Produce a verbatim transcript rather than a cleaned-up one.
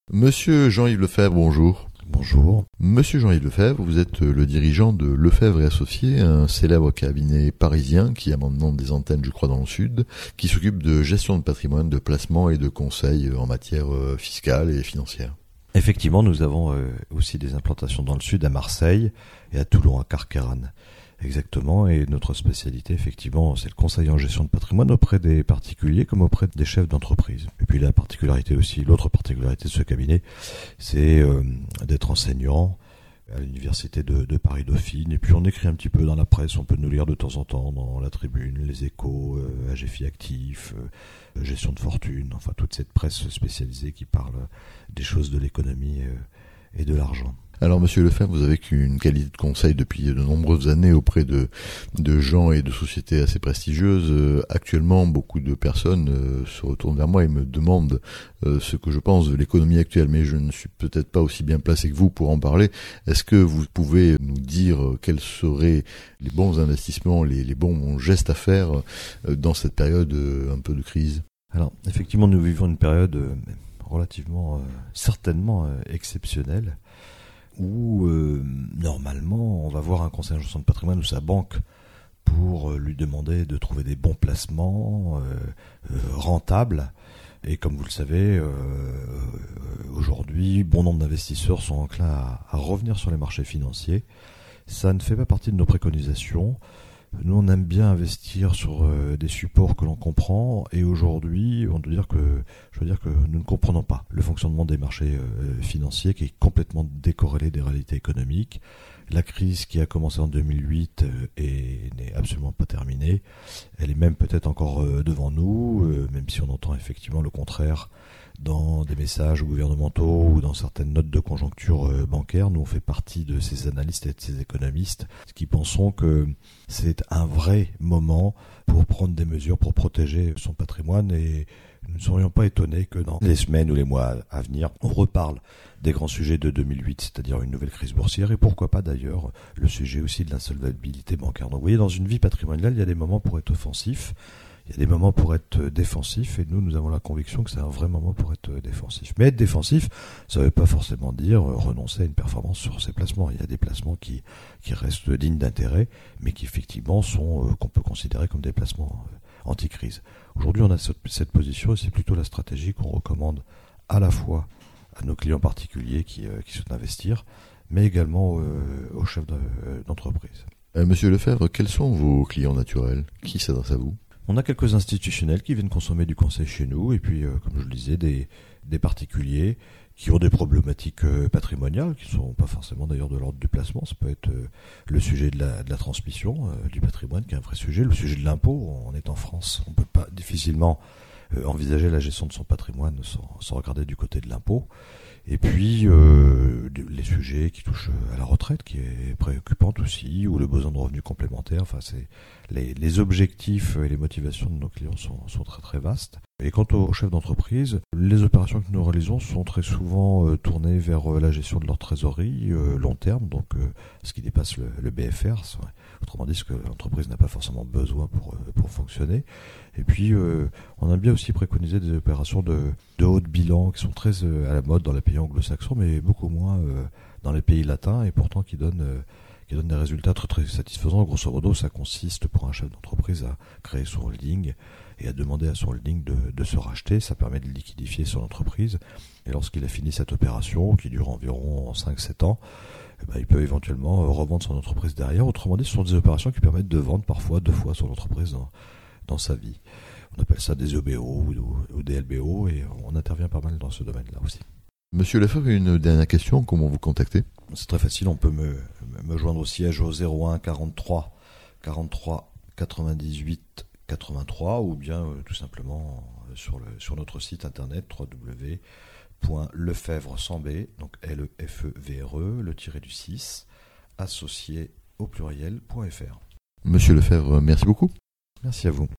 Monsieur Jean-Yves Lefebvre, bonjour. Bonjour. Monsieur Jean-Yves Lefebvre, vous êtes le dirigeant de Lefebvre et Associés, un célèbre cabinet parisien qui a maintenant des antennes, je crois, dans le sud, qui s'occupe de gestion de patrimoine, de placement et de conseils en matière fiscale et financière. Effectivement, nous avons euh, aussi des implantations dans le sud, à Marseille et à Toulon, à Carqueiranne. Exactement, et notre spécialité, effectivement, c'est le conseil en gestion de patrimoine auprès des particuliers comme auprès des chefs d'entreprise. Et puis la particularité aussi, l'autre particularité de ce cabinet, c'est euh, d'être enseignant à l'université de, de Paris-Dauphine. Et puis on écrit un petit peu dans la presse, on peut nous lire de temps en temps dans la Tribune, les Échos, euh, A G F I Actif, euh, gestion de fortune, enfin toute cette presse spécialisée qui parle des choses de l'économie euh, et de l'argent. Alors, Monsieur Lefebvre, vous avez une qualité de conseil depuis de nombreuses années auprès de, de gens et de sociétés assez prestigieuses. Euh, actuellement, beaucoup de personnes euh, se retournent vers moi et me demandent euh, ce que je pense de l'économie actuelle, mais je ne suis peut-être pas aussi bien placé que vous pour en parler. Est-ce que vous pouvez nous dire quels seraient les bons investissements, les, les bons gestes à faire euh, dans cette période euh, un peu de crise ? Alors, effectivement, nous vivons une période euh, relativement, euh, certainement euh, exceptionnelle, où euh, normalement on va voir un conseiller en gestion de patrimoine ou sa banque pour euh, lui demander de trouver des bons placements euh, euh, rentables. Et comme vous le savez, euh, euh, aujourd'hui, bon nombre d'investisseurs sont enclins à, à revenir sur les marchés financiers. Ça ne fait pas partie de nos préconisations. Nous, on aime bien investir sur euh, des supports que l'on comprend, et aujourd'hui, on doit dire que, je veux dire que nous ne comprenons pas le fonctionnement des marchés euh, financiers, qui est complètement décorrélé des réalités économiques. La crise qui a commencé en deux mille huit euh, est, n'est absolument pas terminée. Elle est même peut-être encore euh, devant nous, euh, même si on entend effectivement le contraire dans des messages gouvernementaux ou dans certaines notes de conjoncture euh, bancaire. Nous, on fait partie de ces analystes et de ces économistes qui pensons que c'est un vrai moment pour prendre des mesures pour protéger son patrimoine, et nous ne serions pas étonnés que dans les semaines ou les mois à venir, on reparle des grands sujets de deux mille huit, c'est-à-dire une nouvelle crise boursière, et pourquoi pas d'ailleurs le sujet aussi de l'insolvabilité bancaire. Donc vous voyez, dans une vie patrimoniale, il y a des moments pour être offensif, il y a des moments pour être défensif, et nous, nous avons la conviction que c'est un vrai moment pour être défensif. Mais être défensif, ça ne veut pas forcément dire renoncer à une performance sur ses placements. Il y a des placements qui, qui restent dignes d'intérêt, mais qui effectivement sont, euh, qu'on peut considérer comme des placements euh, anti-crise. Aujourd'hui, on a cette, cette position, et c'est plutôt la stratégie qu'on recommande à la fois à nos clients particuliers qui, euh, qui souhaitent investir, mais également euh, aux chefs de, euh, d'entreprise. Euh, Monsieur Lefebvre, quels sont vos clients naturels ? Qui s'adresse à vous ? On a quelques institutionnels qui viennent consommer du conseil chez nous, et puis, euh, comme je le disais, des, des particuliers qui ont des problématiques euh, patrimoniales, qui ne sont pas forcément d'ailleurs de l'ordre du placement. Ça peut être euh, le sujet de la, de la transmission euh, du patrimoine, qui est un vrai sujet, le sujet de l'impôt. On est en France, on ne peut pas difficilement euh, envisager la gestion de son patrimoine sans, sans regarder du côté de l'impôt. Et puis, euh, les sujets qui touchent à la retraite, qui est préoccupante aussi, ou le besoin de revenus complémentaires. Enfin, c'est les, les objectifs et les motivations de nos clients sont, sont très très vastes. Et quant aux chefs d'entreprise, les opérations que nous réalisons sont très souvent euh, tournées vers euh, la gestion de leur trésorerie euh, long terme, donc euh, ce qui dépasse le, le B F R. Autrement dit, ce que l'entreprise n'a pas forcément besoin pour, euh, pour fonctionner. Et puis, euh, on a bien aussi préconisé des opérations de, de haut de bilan qui sont très euh, à la mode dans les pays anglo-saxons, mais beaucoup moins euh, dans les pays latins, et pourtant qui donnent, euh, qui donnent des résultats très, très satisfaisants. Grosso modo, ça consiste pour un chef d'entreprise à créer son holding et à demander à son holding de, de se racheter. Ça permet de liquidifier son entreprise. Et lorsqu'il a fini cette opération, qui dure environ cinq sept ans, eh ben, il peut éventuellement revendre son entreprise derrière. Autrement dit, ce sont des opérations qui permettent de vendre parfois deux fois son entreprise dans, dans sa vie. On appelle ça des E B O ou, ou des L B O, et on intervient pas mal dans ce domaine-là aussi. Monsieur Lefebvre, une dernière question, comment vous contacter ? C'est très facile, on peut me, me joindre au siège au zéro un quarante-trois quarante-trois quatre-vingt-dix-huit quatre-vingt-trois, ou bien euh, tout simplement euh, sur, le, sur notre site internet w w w point lefebvre sans b, donc L E F E V R E, le tiré du six, associé au pluriel.fr. Monsieur Lefebvre, merci beaucoup. Merci à vous.